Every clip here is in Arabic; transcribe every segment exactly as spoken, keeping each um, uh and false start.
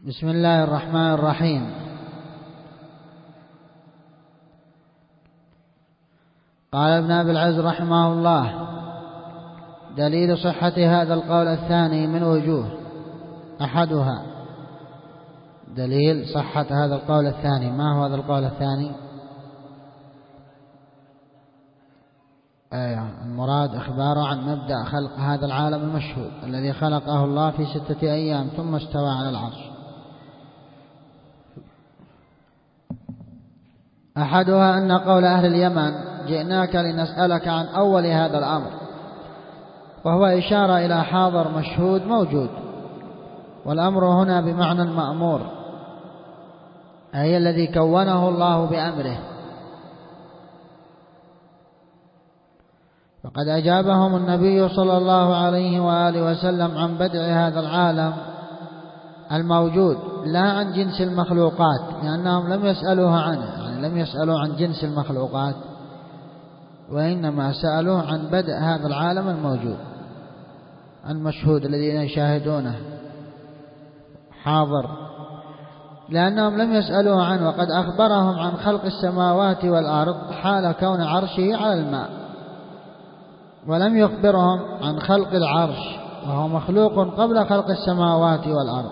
بسم الله الرحمن الرحيم. قال ابن أبي العز رحمه الله: دليل صحة هذا القول الثاني من وجوه. أحدها دليل صحة هذا القول الثاني. ما هو هذا القول الثاني؟ أيوة، المراد إخباره عن مبدأ خلق هذا العالم المشهود الذي خلقه الله في ستة أيام ثم استوى على العرش. أحدها أن قول أهل اليمن: جئناك لنسألك عن أول هذا الأمر، وهو إشارة إلى حاضر مشهود موجود، والأمر هنا بمعنى المأمور، أي الذي كونه الله بأمره. فقد أجابهم النبي صلى الله عليه وآله وسلم عن بدء هذا العالم الموجود لا عن جنس المخلوقات، لأنهم لم يسألوه عنه، يعني لم يسألوا عن جنس المخلوقات، وإنما سألوه عن بدء هذا العالم الموجود المشهود الذين يشاهدونه حاضر، لأنهم لم يسألوه عنه. وقد أخبرهم عن خلق السماوات والأرض حال كون عرشه على الماء، ولم يخبرهم عن خلق العرش وهو مخلوق قبل خلق السماوات والأرض.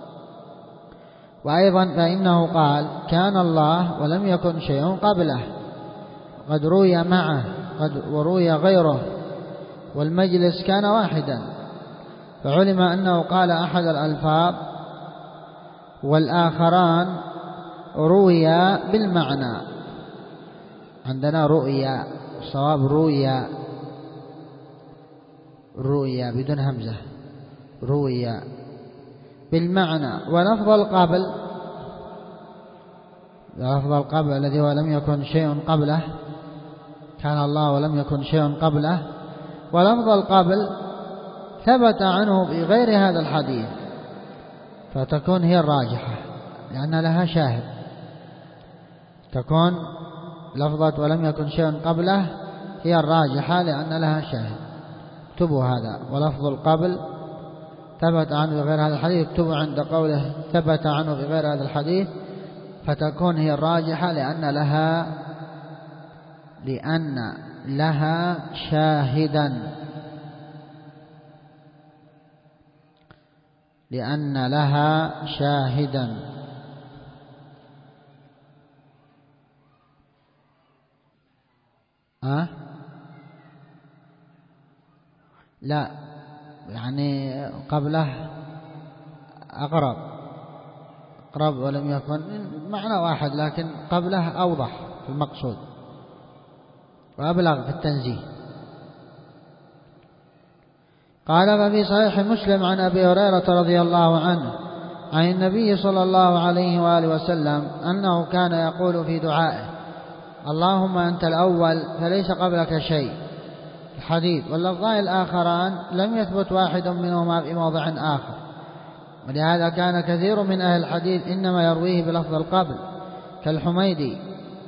وأيضا فإنه قال: كان الله ولم يكن شيء قبله، قد روي معه قد وروي غيره، والمجلس كان واحدا، فعلم أنه قال أحد الألفاظ والآخران رويا بالمعنى. عندنا رؤيا، الصواب رويا، رؤيا بدون همزة، رويا بالمعنى. ولفظ القبل، لفظ القبل الذي هو لم يكن شيء قبله، كان الله ولم يكن شيء قبله، ولفظ القبل ثبت عنه بغير هذا الحديث، فتكون هي الراجحة لأن لها شاهد. تكون لفظة ولم يكن شيء قبله هي الراجحة لأن لها شاهد. اكتبوا هذا: ولفظ القبل ثبت عنه بغير هذا الحديث، اكتبوا عند قوله ثبت عنه بغير هذا الحديث، فتكون هي الراجحة لأن لها لأن لها شاهدا لأن لها شاهدا أه؟ لا، يعني قبله أقرب أقرب ولم يكن معنى واحد، لكن قبله أوضح في المقصود وأبلغ في التنزيه. قال: ففي صحيح مسلم عن أبي هريرة رضي الله عنه عن النبي صلى الله عليه وآله وسلم أنه كان يقول في دعائه: اللهم أنت الأول فليس قبلك شيء، الحديث. واللفظان الآخران لم يثبت واحد منهما في موضع آخر، ولهذا كان كثير من أهل الحديث إنما يرويه بلفظ القبل، كالحميدي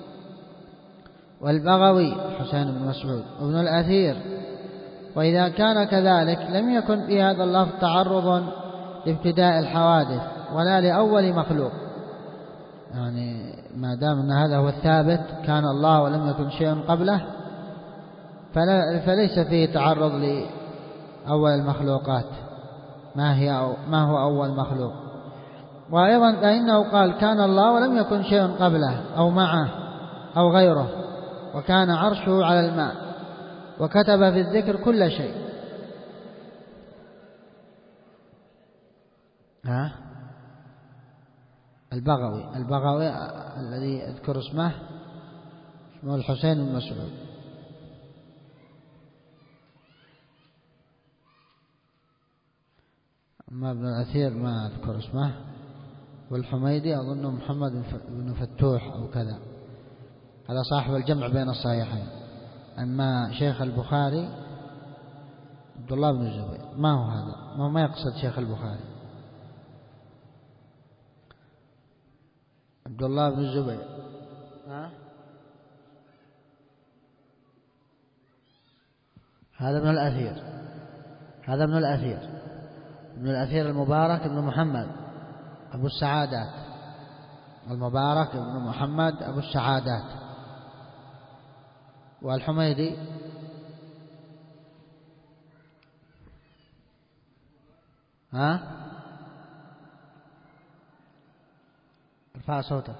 والبغوي حسين بن مسعود وابن الأثير. وإذا كان كذلك لم يكن في هذا اللفظ تعرض لابتداء الحوادث ولا لأول مخلوق، يعني ما دام أن هذا هو الثابت، كان الله ولم يكن شيء قبله، فليس فيه تعرض لأول المخلوقات. ما هي أو ما هو أول مخلوق؟ وأيضا فإنه قال: كان الله ولم يكن شيء قبله أو معه أو غيره، وكان عرشه على الماء، وكتب في الذكر كل شيء. ها؟ البغوي البغوي الذي أذكر اسمه اسمه الحسين بن مسعود. أما ابن الأثير ما أذكر اسمه، والحميدي أظنه محمد بن فتوح أو كذا، هذا صاحب الجمع بين الصحيحين. أما شيخ البخاري عبد الله بن الزبير، ما هو هذا، ما, ما يقصد شيخ البخاري عبد الله بن الزبير. ها؟ هذا ابن الأثير هذا ابن الأثير ابن الأثير المبارك ابن محمد أبو السعادات، المبارك بن محمد أبو السعادات. والحميدي ها ارفع صوتك.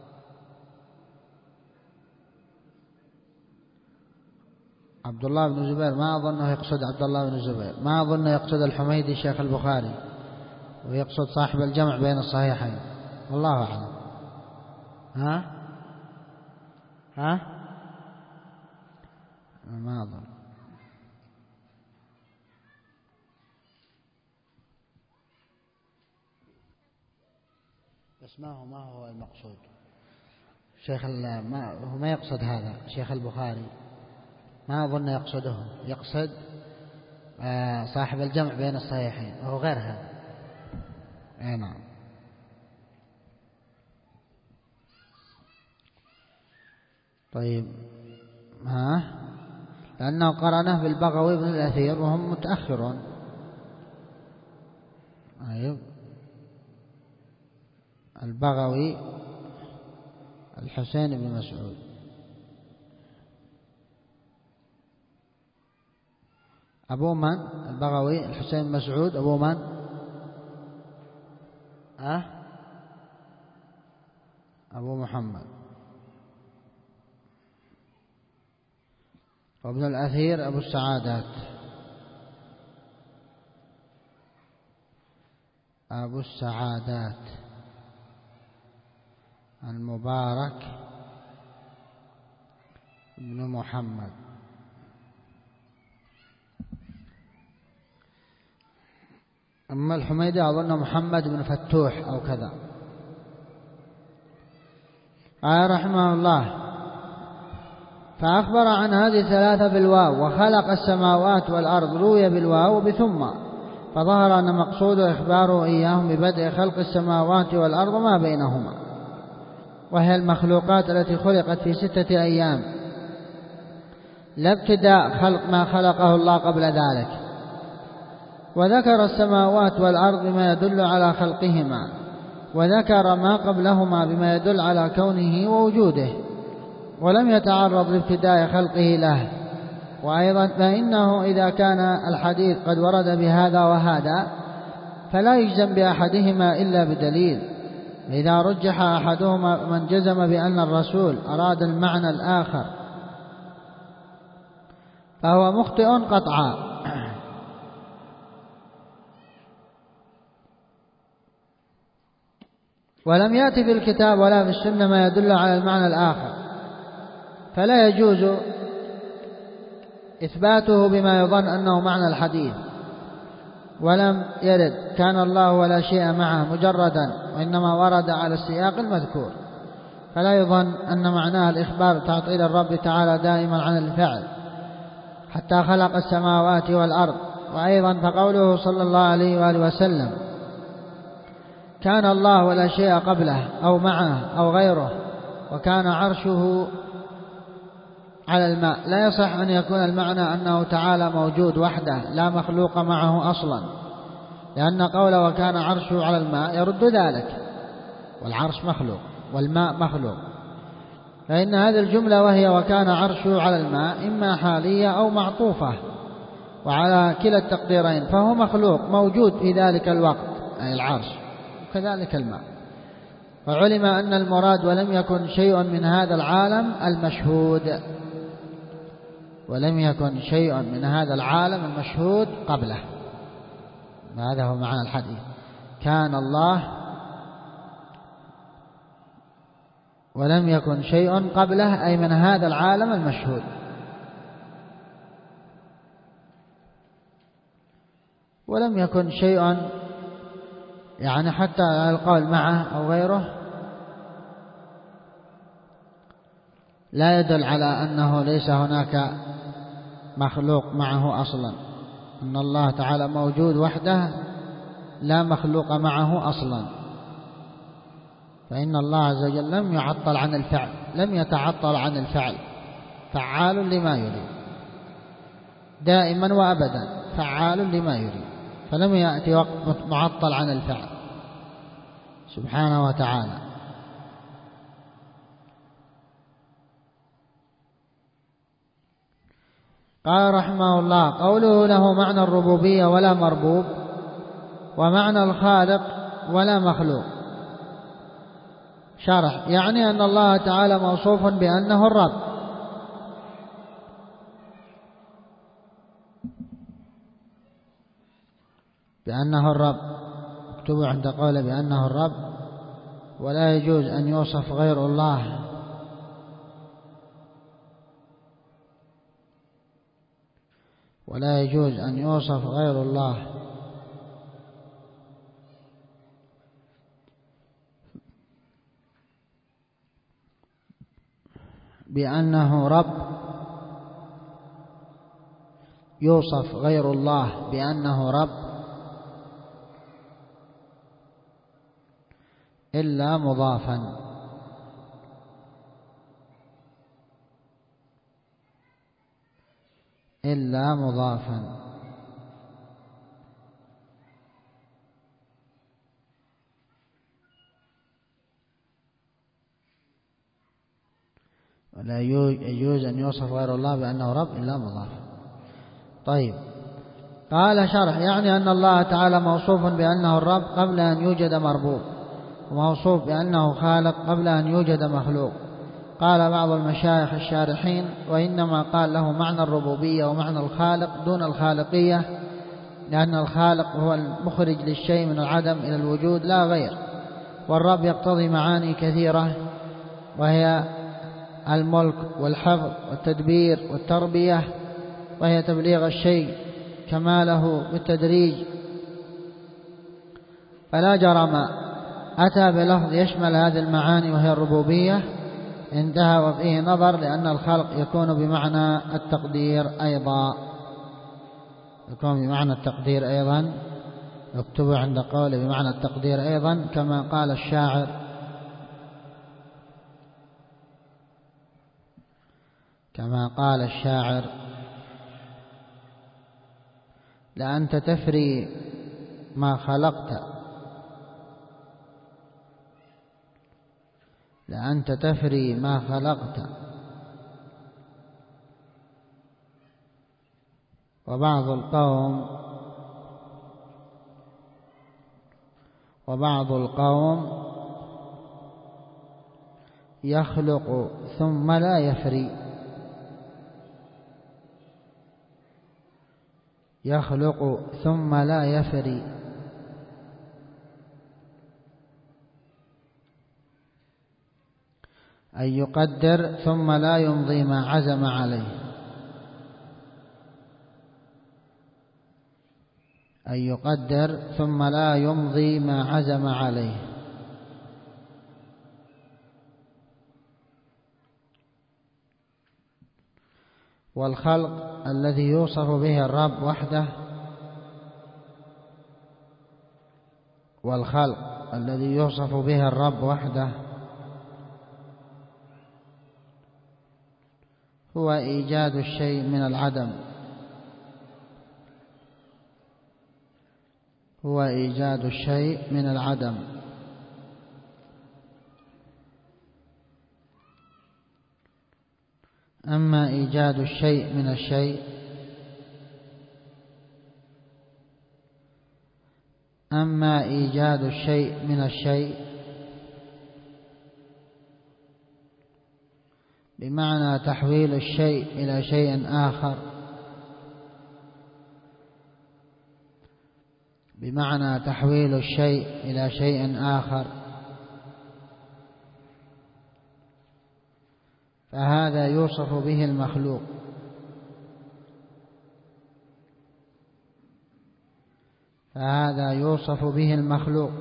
عبد الله بن الزبير ما أظنه يقصد عبد الله بن الزبير، ما أظنه يقصد الحميدي شيخ البخاري، ويقصد صاحب الجمع بين الصحيحين، والله أعلم. ها ها ما أظن. بس ما هو ما هو المقصود شيخ ما هو ما يقصد هذا شيخ البخاري، ما أظن يقصده، يقصد صاحب الجمع بين الصحيحين وهو غير هذا. أي نعم. طيب ها لأنه قرنه بالبغوي بن الأثير وهم متأخرون. أيوب البغوي الحسين بن مسعود. أبو من البغوي الحسين بن مسعود أبو من أه؟ أبو محمد. وابن الأثير أبو السعادات أبو السعادات المبارك بن محمد. أما الحميدي أظن محمد بن فتوح أو كذا. قال رحمه الله فأخبر عن هذه الثلاثة بالواو، وخلق السماوات والأرض روي بالواو بثم، فظهر أن مقصود إخباره إياهم ببدء خلق السماوات والأرض ما بينهما، وهي المخلوقات التي خلقت في ستة أيام، لا ابتداء خلق ما خلقه الله قبل ذلك. وذكر السماوات والأرض بما يدل على خلقهما، وذكر ما قبلهما بما يدل على كونه ووجوده، ولم يتعرض لابتداء خلقه له. وأيضا فإنه إذا كان الحديث قد ورد بهذا وهذا فلا يجزم بأحدهما إلا بدليل، إذا رجح أحدهما من جزم بأن الرسول أراد المعنى الآخر فهو مخطئ قطعا. ولم يأتي في الكتاب ولا في السنة ما يدل على المعنى الآخر، فلا يجوز إثباته بما يظن أنه معنى الحديث. ولم يرد كان الله ولا شيء معه مجردا، وإنما ورد على السياق المذكور، فلا يظن أن معناه الإخبار تعطيل الرب تعالى دائما عن الفعل حتى خلق السماوات والأرض. وأيضا فقوله صلى الله عليه وآله وسلم كان الله ولا شيء قبله أو معه أو غيره وكان عرشه على الماء، لا يصح أن يكون المعنى أنه تعالى موجود وحده لا مخلوق معه أصلا، لأن قوله وكان عرشه على الماء يرد ذلك، والعرش مخلوق والماء مخلوق، فإن هذه الجملة وهي وكان عرشه على الماء إما حالية أو معطوفة، وعلى كلا التقديرين فهو مخلوق موجود في ذلك الوقت أي العرش، وكذلك الماء. وعلم أن المراد ولم يكن شيء من هذا العالم المشهود، ولم يكن شيء من هذا العالم المشهود قبله. هذا هو معنى الحديث، كان الله ولم يكن شيء قبله أي من هذا العالم المشهود. ولم يكن شيء يعني حتى القول معه أو غيره لا يدل على أنه ليس هناك مخلوق معه أصلا، إن الله تعالى موجود وحده لا مخلوق معه أصلا، فإن الله عز وجل لم يعطل عن الفعل، لم يتعطل عن الفعل، فعال لما يريد دائما وأبدا، فعال لما يريد، فلم يأتي وقت معطل عن الفعل. سبحانه وتعالى. قال رحمه الله: قوله له معنى الربوبية ولا مربوب، ومعنى الخالق ولا مخلوق. شرح: يعني أن الله تعالى موصوف بأنه الرب، بأنه الرب، اكتبوا عند قوله بأنه الرب، ولا يجوز أن يوصف غير الله ولا يجوز أن يوصف غير الله بأنه رب، يوصف غير الله بأنه رب إلا مضافا، إلا مضافا. ولا يجوز أن يوصف غير الله بأنه رب إلا مضافا. طيب، قال شرح: يعني أن الله تعالى موصوف بأنه الرب قبل أن يوجد مربوب، وموصوف بأنه خالق قبل أن يوجد مخلوق. قال بعض المشايخ الشارحين: وإنما قال له معنى الربوبية ومعنى الخالق دون الخالقية، لأن الخالق هو المخرج للشيء من العدم إلى الوجود لا غير، والرب يقتضي معاني كثيرة، وهي الملك والحفظ والتدبير والتربية، وهي تبليغ الشيء كماله بالتدريج. فلا جرم أتى بلفظ يشمل هذه المعاني وهي الربوبية، انتهى وفيه نظر، لأن الخلق يكون بمعنى التقدير أيضا، يكون بمعنى التقدير أيضا، يكتب عند قوله بمعنى التقدير أيضا، كما قال الشاعر: كما قال الشاعر: لأنت تفري ما خلقت، لأنت تفري ما خلقت. وبعض القوم وبعض القوم يخلق ثم لا يفري، يخلق ثم لا يفري. أن يقدر ثم لا يمضي ما عزم عليه، أن يقدر ثم لا يمضي ما عزم عليه. والخلق الذي يوصف به الرب وحده والخلق الذي يوصف به الرب وحده هو إيجاد الشيء من العدم، هو إيجاد الشيء من العدم. أما إيجاد الشيء من الشيء أما إيجاد الشيء من الشيء بمعنى تحويل الشيء إلى شيء آخر، بمعنى تحويل الشيء إلى شيء آخر، فهذا يوصف به المخلوق. فهذا يوصف به المخلوق.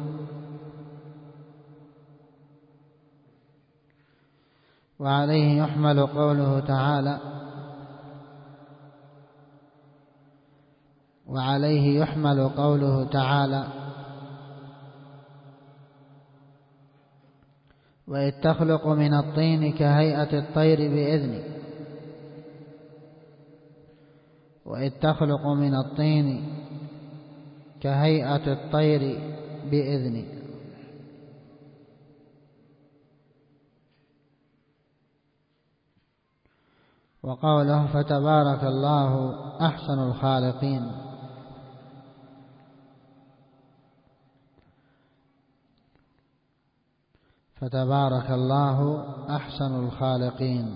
وعليه يحمل قوله تعالى وعليه يحمل قوله تعالى: وإذ تخلق من الطين كهيئة الطير بإذني وإذ تخلق من الطين كهيئة الطير بإذني. وقوله فتبارك الله أحسن الخالقين. فتبارك الله أحسن الخالقين.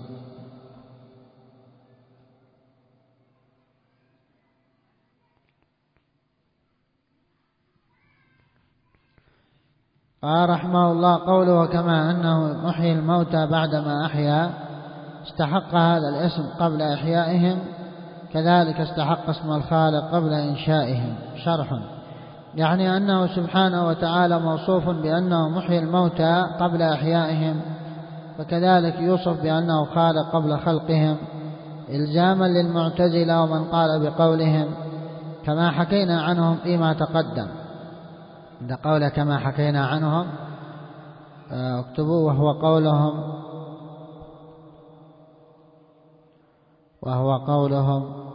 قال رحمه الله قوله كما أنه محيي الموتى بعدما أحيا استحق هذا الاسم قبل إحيائهم، كذلك استحق اسم الخالق قبل إنشائهم. شرح: يعني أنه سبحانه وتعالى موصوف بأنه محيي الموتى قبل إحيائهم، فكذلك يوصف بأنه خالق قبل خلقهم، إلزاما للمعتزلة ومن قال بقولهم كما حكينا عنهم فيما تقدم. عند قوله كما حكينا عنهم اكتبوا وهو قولهم وهو قولهم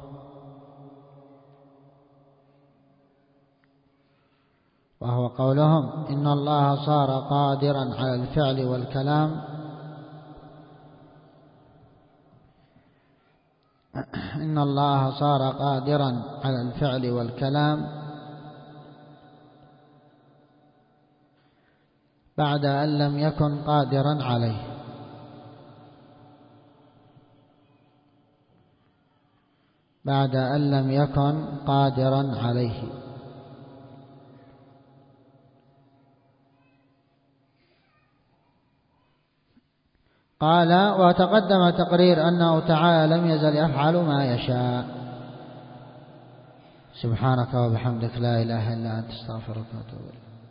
وهو قولهم إن الله صار قادرا على الفعل والكلام إن الله صار قادرا على الفعل والكلام بعد أن لم يكن قادرا عليه. بعد أن لم يكن قادرا عليه. قال: وتقدم تقرير أنه تعالى لم يزل يفعل ما يشاء. سبحانك وبحمدك لا إله إلا أنت استغفرك وأتوب إليك.